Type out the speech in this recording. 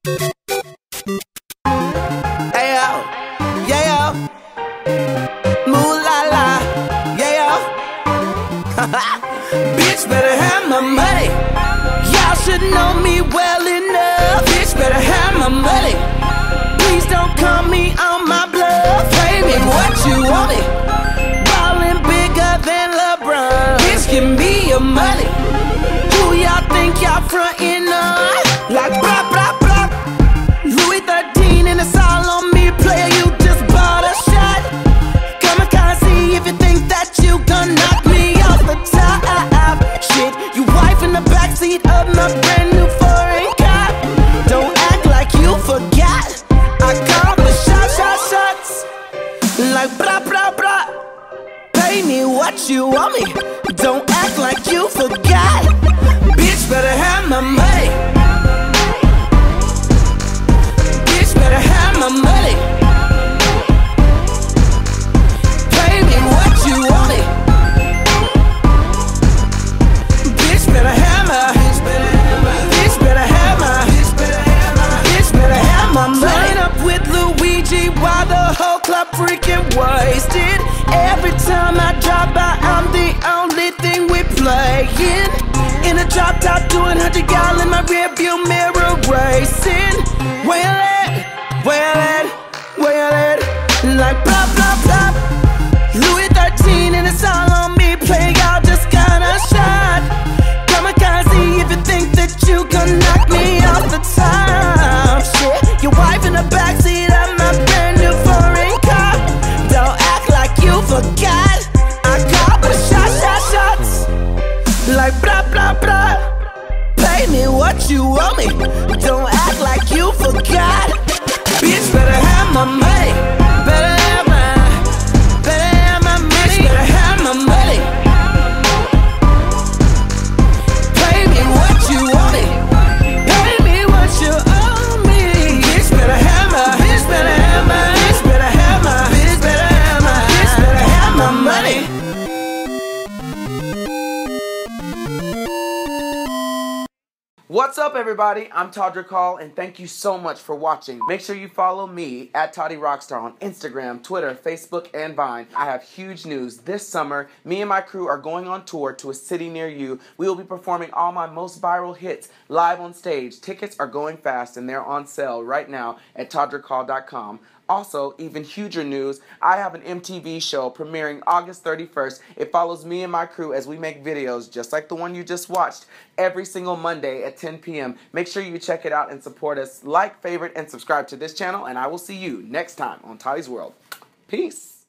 Ayo, yeah, yo. Moo la la, yeah, yo. Bitch better have my money. Y'all should know me well enough. Bitch better have my money. Please don't call me on my bluff. Pay me what you want me. Ballin' bigger than LeBron. Bitch, give me your money. Who y'all think y'all frontin' on? Like blah blah blah. Louis 13 and it's all on me, player. You just bought a shot. Kamikaze if you think that you gon' knock me off the top. Shit, you wife in the backseat of my brand new foreign car. Don't act like you forgot. I call the shots. Like blah blah blah. Pay me what you want me. Don't act like you forgot. Bitch better have my money. Bitch better have my money. Pay me what you want me. Bitch better have my. Bitch better have my. Bitch better have my money. Playing up with Luigi while the whole club freaking wasted. Every time I drop by, I'm the only thing we playing. In a drop top, doing 100 gal in my rear view mirror racing. Where you at? Like blah blah blah. Louis 13 and it's all on me. Play y'all just got a shot. Kamikaze if you think that you gon' knock me off the top. Shit, your wife in the backseat of my brand new foreign car. Don't act like you forgot. I call the shots. Like blah blah blah. Pay me what you want me. Don't act like you forgot. Bitch better have my money. Better have my money. Bitch better have my money. Pay me what you want me. Pay me what you owe me. Bitch better have my. Bitch better have my. Bitch better have my. Bitch better have my. Bitch better have my money. What's up, everybody? I'm Todd Recall, and thank you so much for watching. Make sure you follow me at Toddy Rockstar on Instagram, Twitter, Facebook, and Vine. I have huge news. This summer, me and my crew are going on tour to a city near you. We will be performing all my most viral hits live on stage. Tickets are going fast, and they're on sale right now at toddrecall.com. Also, even huger news, I have an MTV show premiering August 31st. It follows me and my crew as we make videos just like the one you just watched every single Monday at 10 p.m. Make sure you check it out and support us. Like, favorite, and subscribe to this channel, and I will see you next time on Toddy's World. Peace.